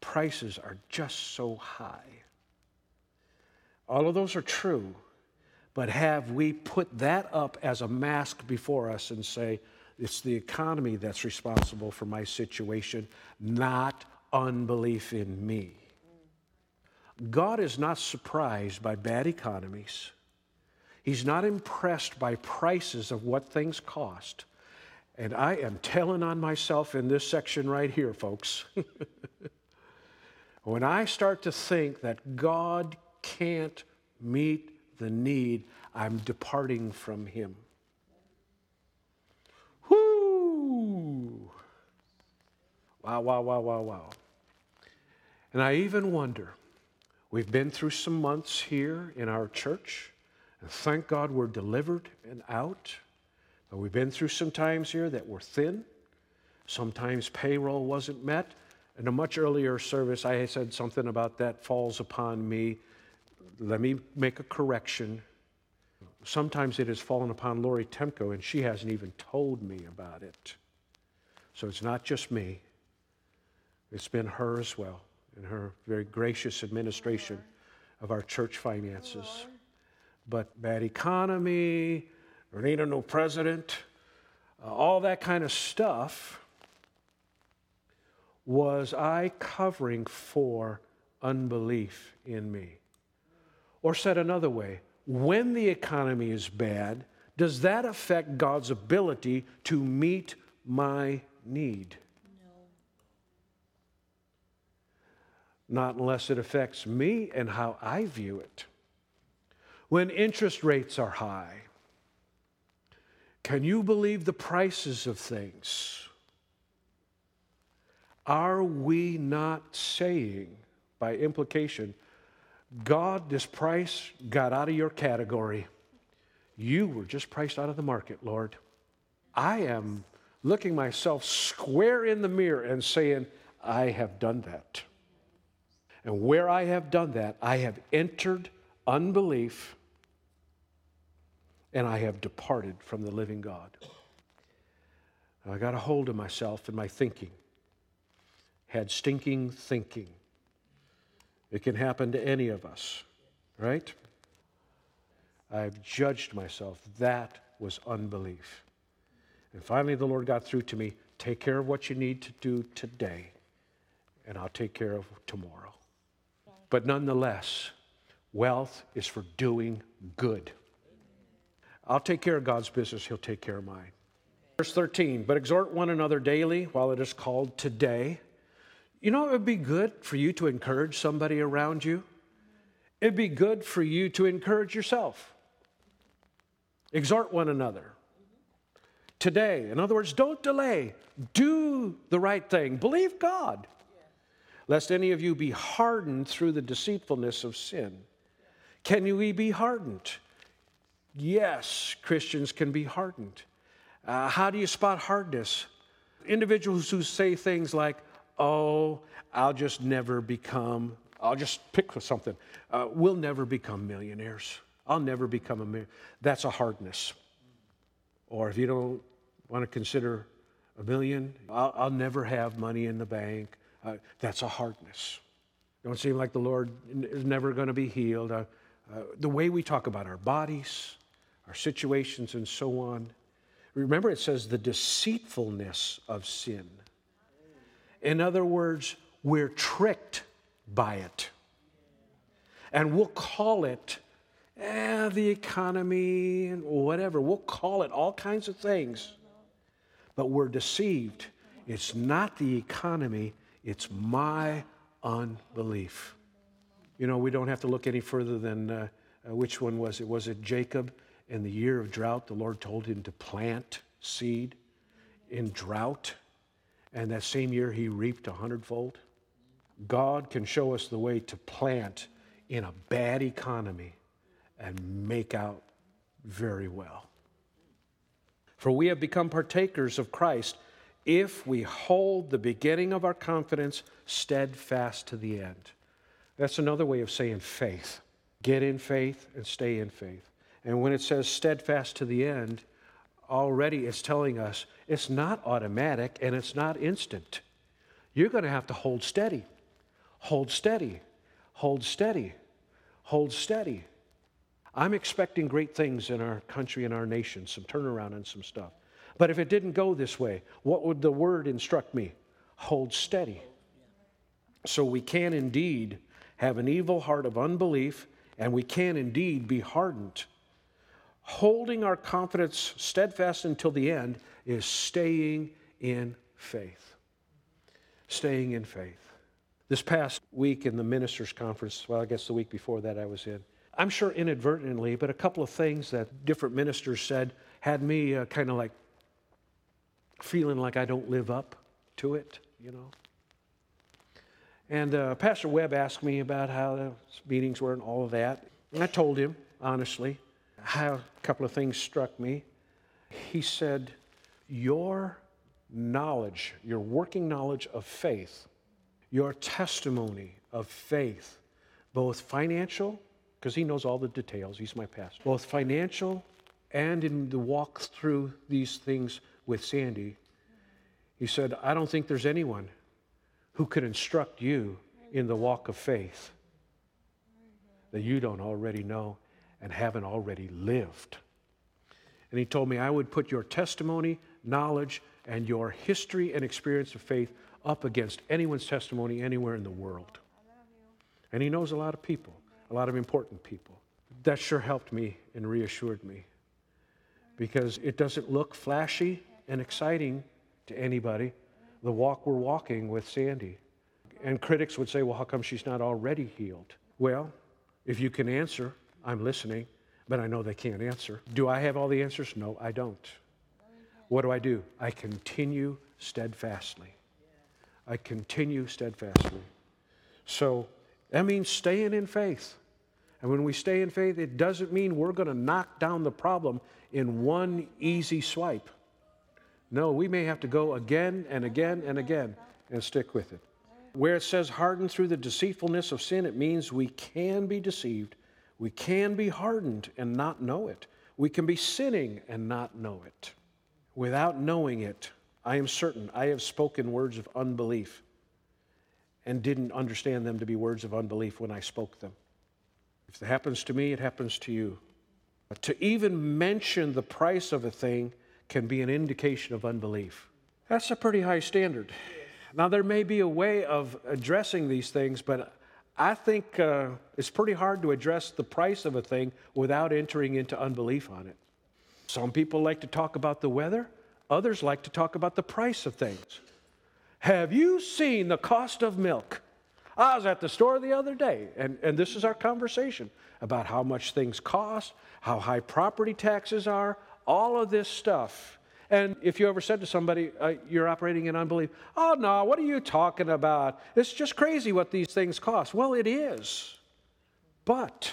prices are just so high. All of those are true, but have we put that up as a mask before us and say, it's the economy that's responsible for my situation, not unbelief in me? God is not surprised by bad economies. He's not impressed by prices of what things cost. And I am telling on myself in this section right here, folks. When I start to think that God can't meet the need, I'm departing from Him. Whoo! Wow, wow, wow, wow, wow. And I even wonder, we've been through some months here in our church, and thank God we're delivered and out. But we've been through some times here that were thin. Sometimes payroll wasn't met. In a much earlier service, I said something about that falls upon me. Let me make a correction. Sometimes it has fallen upon Lori Temko, and she hasn't even told me about it. So it's not just me. It's been her as well, and her very gracious administration of our church finances. But bad economy, we need a new president, uh, all that kind of stuff. Was I covering for unbelief in me? Or said another way, when the economy is bad, does that affect God's ability to meet my need? No. Not unless it affects me and how I view it. When interest rates are high, can you believe the prices of things? Are we not saying, by implication, God, this price got out of your category. You were just priced out of the market, Lord. I am looking myself square in the mirror and saying, I have done that. And where I have done that, I have entered unbelief and I have departed from the living God. I got a hold of myself and my thinking. Had stinking thinking. It can happen to any of us, right? I've judged myself. That was unbelief. And finally the Lord got through to me, take care of what you need to do today, and I'll take care of tomorrow. But nonetheless, wealth is for doing good. I'll take care of God's business, He'll take care of mine. Verse thirteen, but exhort one another daily while it is called today. You know, it would be good for you to encourage somebody around you. It'd be good for you to encourage yourself. Exhort one another. Today, in other words, don't delay. Do the right thing. Believe God. Lest any of you be hardened through the deceitfulness of sin. Can you be hardened? Yes, Christians can be hardened. Uh, how do you spot hardness? Individuals who say things like, oh, I'll just never become, I'll just pick something. Uh, we'll never become millionaires. I'll never become a millionaire. That's a hardness. Or if you don't want to consider a million, I'll, I'll never have money in the bank. Uh, that's a hardness. Don't seem like the Lord is never going to be healed. Uh, uh, the way we talk about our bodies, our situations, and so on. Remember, it says the deceitfulness of sin. In other words, we're tricked by it. And we'll call it eh, the economy and whatever. We'll call it all kinds of things. But we're deceived. It's not the economy, it's my unbelief. You know, we don't have to look any further than, uh, uh, which one was it? Was it Jacob? In the year of drought, the Lord told him to plant seed in drought. And that same year, he reaped a hundredfold. God can show us the way to plant in a bad economy and make out very well. For we have become partakers of Christ if we hold the beginning of our confidence steadfast to the end. That's another way of saying faith. Get in faith and stay in faith. And when it says steadfast to the end, already it's telling us it's not automatic and it's not instant. You're going to have to hold steady. Hold steady, hold steady, hold steady. I'm expecting great things in our country and our nation, some turnaround and some stuff. But if it didn't go this way, what would the word instruct me? Hold steady. So we can indeed have an evil heart of unbelief, and we can indeed be hardened. Holding our confidence steadfast until the end is staying in faith. Staying in faith. This past week in the ministers' conference, well, I guess the week before that I was in, I'm sure inadvertently, but a couple of things that different ministers said had me uh, kind of like feeling like I don't live up to it, you know. And uh, Pastor Webb asked me about how the meetings were and all of that. And I told him, honestly, how a couple of things struck me. He said, your knowledge, your working knowledge of faith, your testimony of faith, both financial, because he knows all the details, he's my pastor, both financial and in the walk through these things with Sandy, he said, I don't think there's anyone who could instruct you in the walk of faith that you don't already know and haven't already lived. And he told me I would put your testimony, knowledge, and your history and experience of faith up against anyone's testimony anywhere in the world. And he knows a lot of people, a lot of important people. That sure helped me and reassured me, because it doesn't look flashy and exciting to anybody, the walk we're walking with Sandy. And critics would say, well, how come she's not already healed? Well, if you can answer, I'm listening, but I know they can't answer. Do I have all the answers? No, I don't. What do I do? I continue steadfastly. I continue steadfastly. So that means staying in faith. And when we stay in faith, it doesn't mean we're going to knock down the problem in one easy swipe. No, we may have to go again and again and again and stick with it. Where it says hardened through the deceitfulness of sin, it means we can be deceived. We can be hardened and not know it. We can be sinning and not know it. Without knowing it, I am certain I have spoken words of unbelief and didn't understand them to be words of unbelief when I spoke them. If it happens to me, it happens to you. But to even mention the price of a thing can be an indication of unbelief. That's a pretty high standard. Now, there may be a way of addressing these things, but I think uh, it's pretty hard to address the price of a thing without entering into unbelief on it. Some people like to talk about the weather. Others like to talk about the price of things. Have you seen the cost of milk? I was at the store the other day, and, and this is our conversation about how much things cost, how high property taxes are, all of this stuff. And if you ever said to somebody, uh, you're operating in unbelief, oh no, what are you talking about? It's just crazy what these things cost. Well, it is. But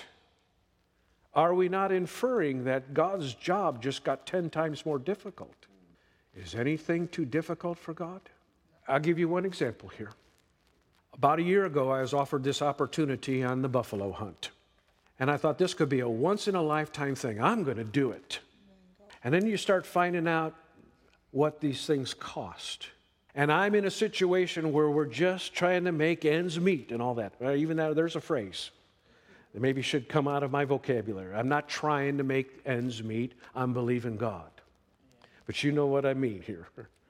are we not inferring that God's job just got ten times more difficult? Is anything too difficult for God? I'll give you one example here. About a year ago, I was offered this opportunity on the buffalo hunt. And I thought this could be a once-in-a-lifetime thing. I'm going to do it. And then you start finding out what these things cost. And I'm in a situation where we're just trying to make ends meet and all that. Uh, even though there's a phrase that maybe should come out of my vocabulary. I'm not trying to make ends meet. I'm believing God. But you know what I mean here.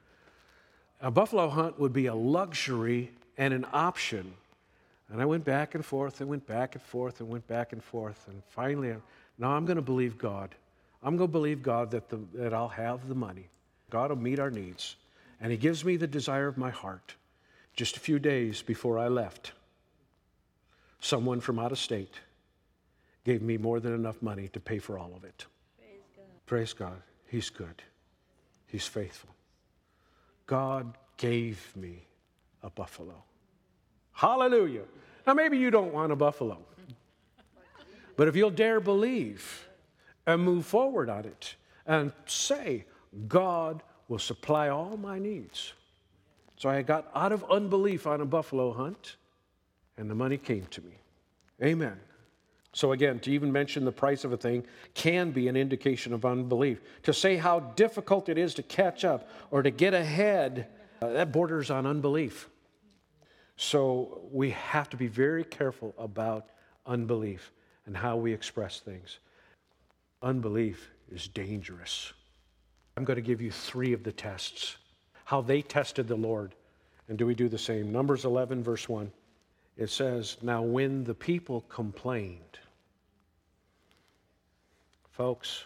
A buffalo hunt would be a luxury and an option. And I went back and forth and went back and forth and went back and forth. And finally, now I'm going to believe God. I'm going to believe God that, the, that I'll have the money. God will meet our needs. And He gives me the desire of my heart. Just a few days before I left, someone from out of state gave me more than enough money to pay for all of it. Praise God. Praise God. He's good. He's faithful. God gave me a buffalo. Hallelujah. Now, maybe you don't want a buffalo. But if you'll dare believe and move forward on it and say, God will supply all my needs. So I got out of unbelief on a buffalo hunt, and the money came to me. Amen. So again, to even mention the price of a thing can be an indication of unbelief. To say how difficult it is to catch up or to get ahead, uh, that borders on unbelief. So we have to be very careful about unbelief and how we express things. Unbelief is dangerous. I'm going to give you three of the tests, how they tested the Lord. And do we do the same? Numbers eleven, verse one. It says, now when the people complained, folks,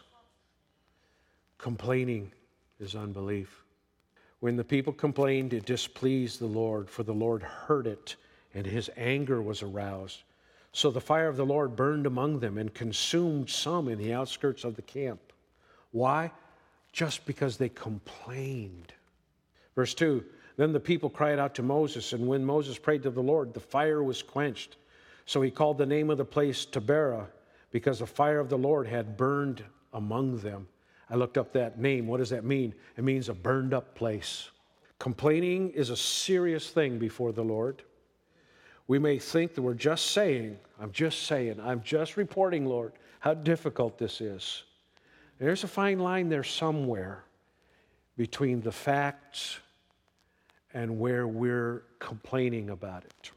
complaining is unbelief. When the people complained, it displeased the Lord, for the Lord heard it, and his anger was aroused. So the fire of the Lord burned among them and consumed some in the outskirts of the camp. Why? Just because they complained. Verse two, then the people cried out to Moses, and when Moses prayed to the Lord, the fire was quenched. So he called the name of the place Taberah, because the fire of the Lord had burned among them. I looked up that name. What does that mean? It means a burned up place. Complaining is a serious thing before the Lord. We may think that we're just saying, I'm just saying, I'm just reporting, Lord, how difficult this is. There's a fine line there somewhere between the facts and where we're complaining about it.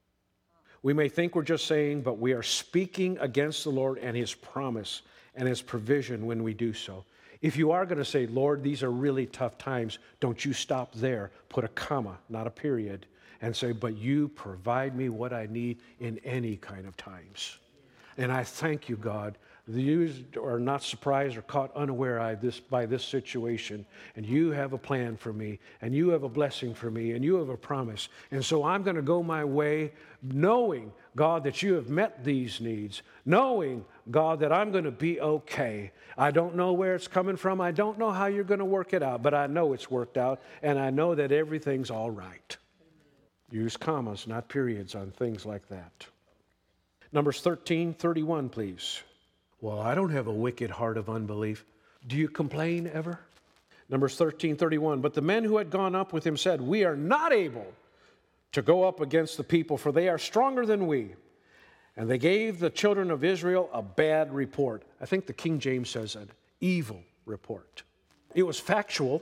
We may think we're just saying, but we are speaking against the Lord and his promise and his provision when we do so. If you are going to say, Lord, these are really tough times, don't you stop there. Put a comma, not a period, and say, but you provide me what I need in any kind of times. And I thank you, God, that you are not surprised or caught unaware by this, by this situation. And you have a plan for me, and you have a blessing for me, and you have a promise. And so I'm going to go my way knowing, God, that you have met these needs, knowing, God, that I'm going to be okay. I don't know where it's coming from. I don't know how you're going to work it out, but I know it's worked out, and I know that everything's all right. Use commas, not periods, on things like that. Numbers thirteen thirty-one, please. Well, I don't have a wicked heart of unbelief. Do you complain ever? Numbers thirteen thirty-one. But the men who had gone up with him said, we are not able to go up against the people, for they are stronger than we. And they gave the children of Israel a bad report. I think the King James says an evil report. It was factual,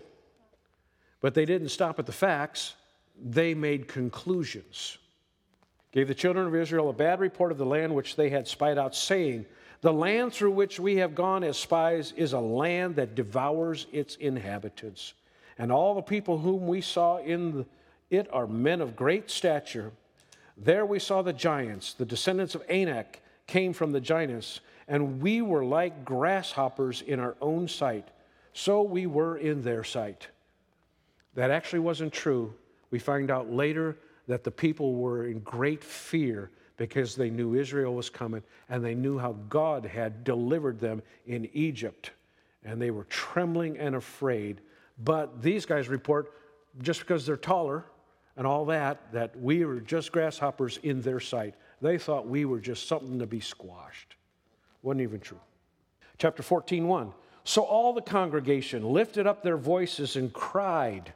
but they didn't stop at the facts. They made conclusions. Gave the children of Israel a bad report of the land which they had spied out, saying, the land through which we have gone as spies is a land that devours its inhabitants. And all the people whom we saw in it are men of great stature. There we saw the giants, the descendants of Anak came from the giants, and we were like grasshoppers in our own sight. So we were in their sight. That actually wasn't true. We find out later that the people were in great fear because they knew Israel was coming, and they knew how God had delivered them in Egypt. And they were trembling and afraid. But these guys report, just because they're taller and all that, that we were just grasshoppers in their sight. They thought we were just something to be squashed. Wasn't even true. Chapter fourteen, one. So all the congregation lifted up their voices and cried,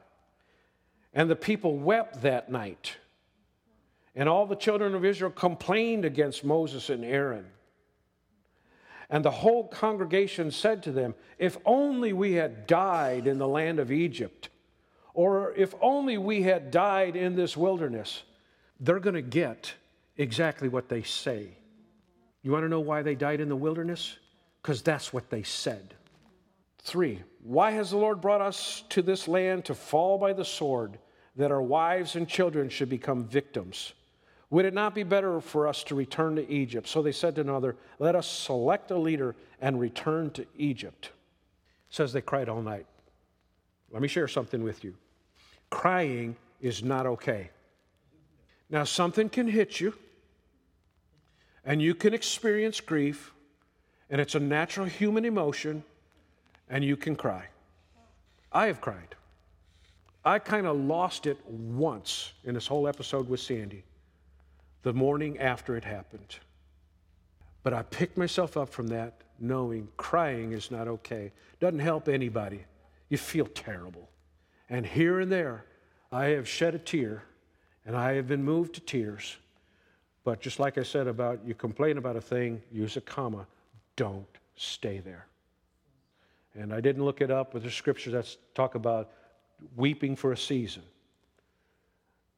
and the people wept that night. And all the children of Israel complained against Moses and Aaron. And the whole congregation said to them, if only we had died in the land of Egypt, or if only we had died in this wilderness. They're going to get exactly what they say. You want to know why they died in the wilderness? Because that's what they said. Three, why has the Lord brought us to this land to fall by the sword, that our wives and children should become victims? Would it not be better for us to return to Egypt? So they said to another, let us select a leader and return to Egypt. It says they cried all night. Let me share something with you. Crying is not okay. Now, something can hit you, and you can experience grief, and it's a natural human emotion, and you can cry. I have cried. I kind of lost it once in this whole episode with Sandy, the morning after it happened. But I picked myself up from that, knowing crying is not okay. Doesn't help anybody. You feel terrible. And here and there, I have shed a tear, and I have been moved to tears. But just like I said about you complain about a thing, use a comma. Don't stay there. And I didn't look it up, but there's scriptures that talk about weeping for a season.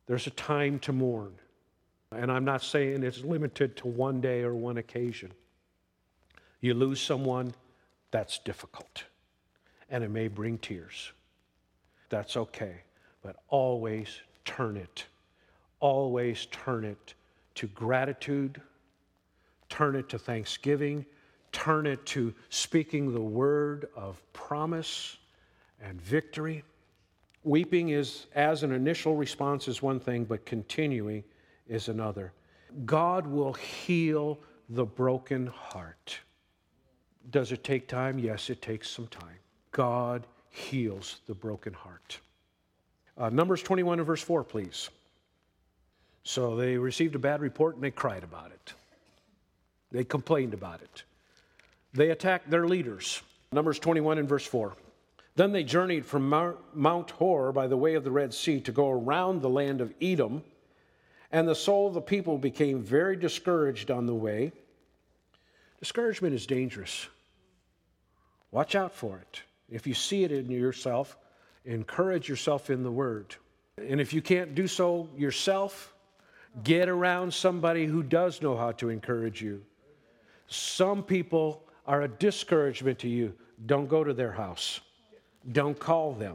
There's a time to mourn. And I'm not saying it's limited to one day or one occasion. You lose someone, that's difficult. And it may bring tears. That's okay. But always turn it. Always turn it to gratitude. Turn it to thanksgiving. Turn it to speaking the word of promise and victory. Weeping is, as an initial response, is one thing, but continuing is another. God will heal the broken heart. Does it take time? Yes, it takes some time. God heals the broken heart. Uh, Numbers twenty-one and verse four, please. So they received a bad report and they cried about it. They complained about it. They attacked their leaders. Numbers twenty-one and verse four. Then they journeyed from Mount Hor by the way of the Red Sea to go around the land of Edom, and the soul of the people became very discouraged on the way. Discouragement is dangerous. Watch out for it. If you see it in yourself, encourage yourself in the Word. And if you can't do so yourself, get around somebody who does know how to encourage you. Some people are a discouragement to you. Don't go to their house. Don't call them.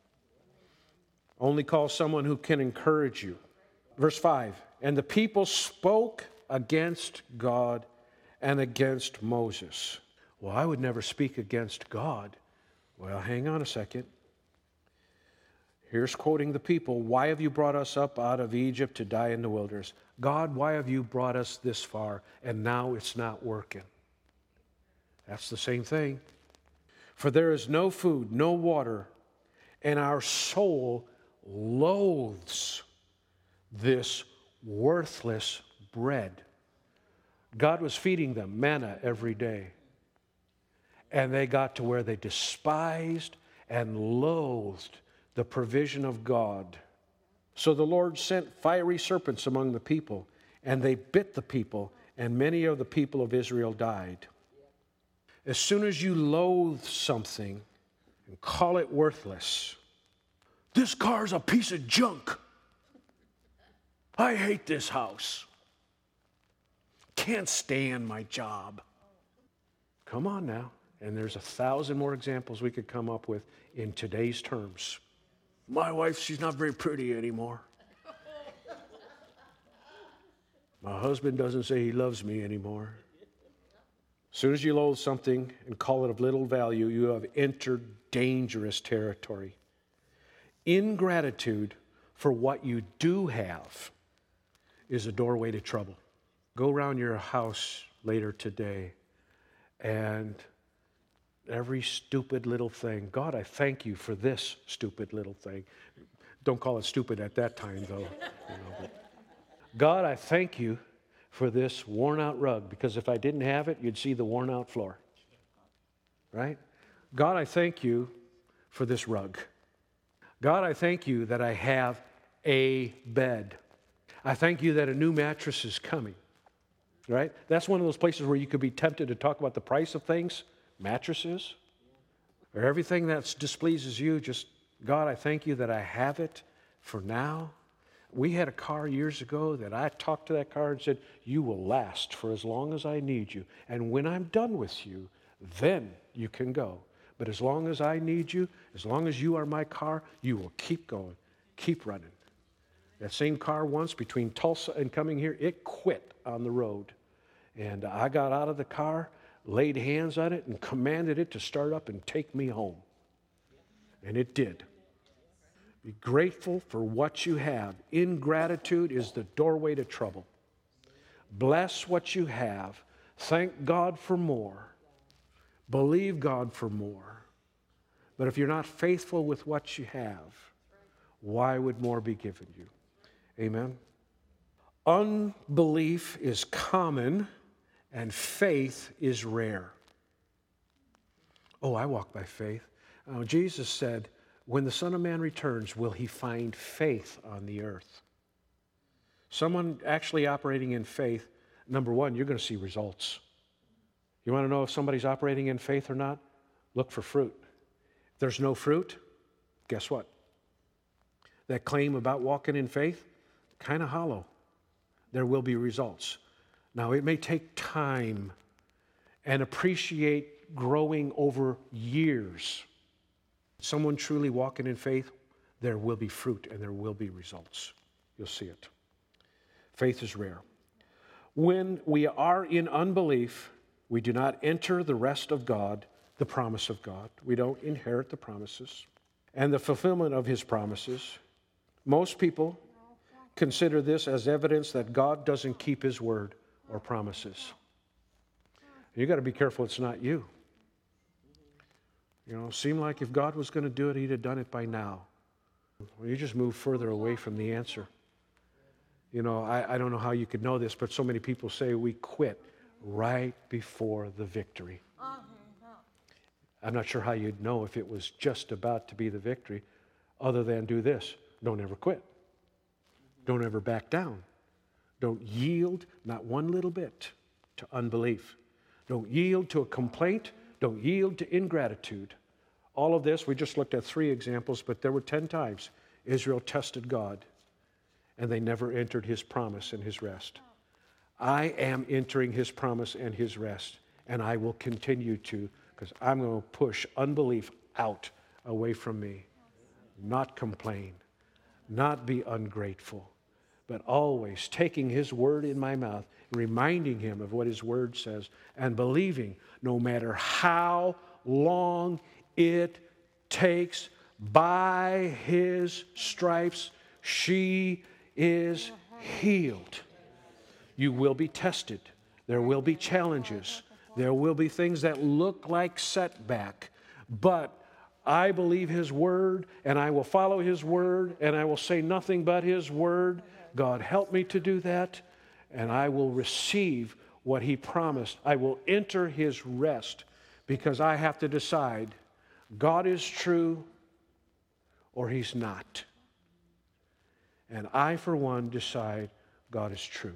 Only call someone who can encourage you. Verse five, and the people spoke against God and against Moses. Well, I would never speak against God. Well, hang on a second. Here's quoting the people. Why have you brought us up out of Egypt to die in the wilderness? God, why have you brought us this far and now it's not working? That's the same thing. For there is no food, no water, and our soul loathes this worthless bread. God was feeding them manna every day. And they got to where they despised and loathed the provision of God. So the Lord sent fiery serpents among the people, and they bit the people, and many of the people of Israel died. As soon as you loathe something and call it worthless, this car's a piece of junk. I hate this house. Can't stand my job. Come on now. And there's a thousand more examples we could come up with in today's terms. My wife, she's not very pretty anymore. My husband doesn't say he loves me anymore. As soon as you loathe something and call it of little value, you have entered dangerous territory. Ingratitude for what you do have is a doorway to trouble. Go around your house later today and every stupid little thing. God, I thank you for this stupid little thing. Don't call it stupid at that time, though. You know, but God, I thank you for this worn-out rug, because if I didn't have it, you'd see the worn-out floor. Right? God, I thank you for this rug. God, I thank you that I have a bed. I thank you that a new mattress is coming. Right? That's one of those places where you could be tempted to talk about the price of things. Mattresses, or everything that displeases you, just, God, I thank you that I have it for now. We had a car years ago that I talked to that car and said, you will last for as long as I need you. And when I'm done with you, then you can go. But as long as I need you, as long as you are my car, you will keep going, keep running. That same car once between Tulsa and coming here, it quit on the road. And I got out of the car, laid hands on it, and commanded it to start up and take me home. And it did. Be grateful for what you have. Ingratitude is the doorway to trouble. Bless what you have. Thank God for more. Believe God for more. But if you're not faithful with what you have, why would more be given you? Amen. Unbelief is common and faith is rare. Oh, I walk by faith. Oh, Jesus said, when the Son of Man returns, will he find faith on the earth? Someone actually operating in faith, number one, you're going to see results. You want to know if somebody's operating in faith or not? Look for fruit. If there's no fruit, guess what? That claim about walking in faith, kind of hollow. There will be results. Now, it may take time, and appreciate growing over years. Someone truly walking in faith, there will be fruit and there will be results. You'll see it. Faith is rare. When we are in unbelief, we do not enter the rest of God, the promise of God. We don't inherit the promises and the fulfillment of his promises. Most people consider this as evidence that God doesn't keep his word or promises. You got to be careful it's not you. You know, it seemed like if God was going to do it, he'd have done it by now. Well, you just move further away from the answer. You know, I, I don't know how you could know this, but so many people say we quit right before the victory. I'm not sure how you'd know if it was just about to be the victory, other than do this. Don't ever quit. Don't ever back down. Don't yield, not one little bit, to unbelief. Don't yield to a complaint. Don't yield to ingratitude. All of this, we just looked at three examples, but there were ten times Israel tested God, and they never entered his promise and his rest. I am entering his promise and his rest, and I will continue to, because I'm going to push unbelief out, away from me. Not complain, not be ungrateful, but always taking his word in my mouth, reminding him of what his word says, and believing no matter how long it takes, by his stripes she is healed. You will be tested. There will be challenges. There will be things that look like setback. But I believe his word, and I will follow his word, and I will say nothing but his word. God, help me to do that, and I will receive what he promised. I will enter his rest, because I have to decide, God is true or he's not. And I, for one, decide God is true.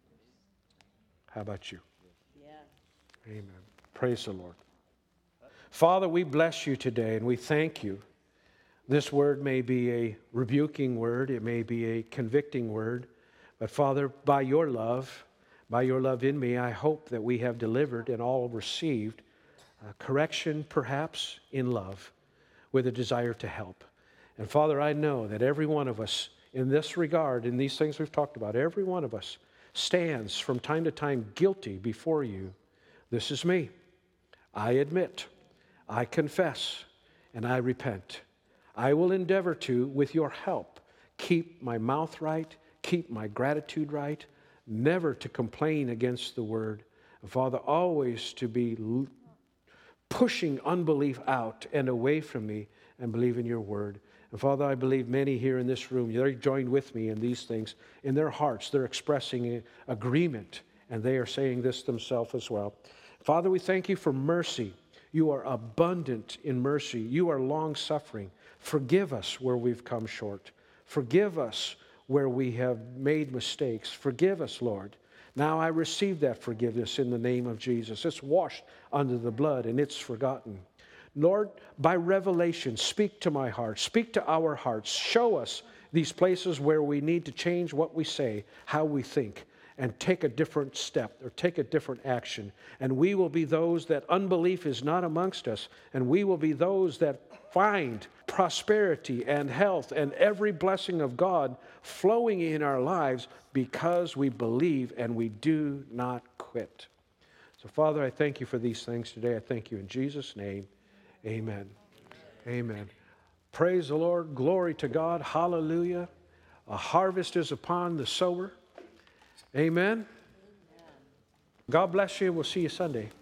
How about you? Yeah. Amen. Praise the Lord. Father, we bless you today and we thank you. This word may be a rebuking word. It may be a convicting word. But Father, by your love, by your love in me, I hope that we have delivered and all received uh, correction, perhaps in love, with a desire to help. And Father, I know that every one of us in this regard, in these things we've talked about, every one of us stands from time to time guilty before you. This is me. I admit, I confess, and I repent. I will endeavor to, with your help, keep my mouth right, keep my gratitude right, never to complain against the word. Father, always to be pushing unbelief out and away from me and believe in your word. And Father, I believe many here in this room, they're joined with me in these things. In their hearts, they're expressing agreement, and they are saying this themselves as well. Father, we thank you for mercy. You are abundant in mercy. You are long-suffering. Forgive us where we've come short. Forgive us where we have made mistakes. Forgive us, Lord. Now I receive that forgiveness in the name of Jesus. It's washed under the blood and it's forgotten. Lord, by revelation, speak to my heart. Speak to our hearts. Show us these places where we need to change what we say, how we think, and take a different step or take a different action. And we will be those that unbelief is not amongst us. And we will be those that find prosperity and health and every blessing of God flowing in our lives because we believe and we do not quit. So, Father, I thank you for these things today. I thank you in Jesus' name. Amen. Amen. Praise the Lord. Glory to God. Hallelujah. A harvest is upon the sower. Amen. God bless you. We'll see you Sunday.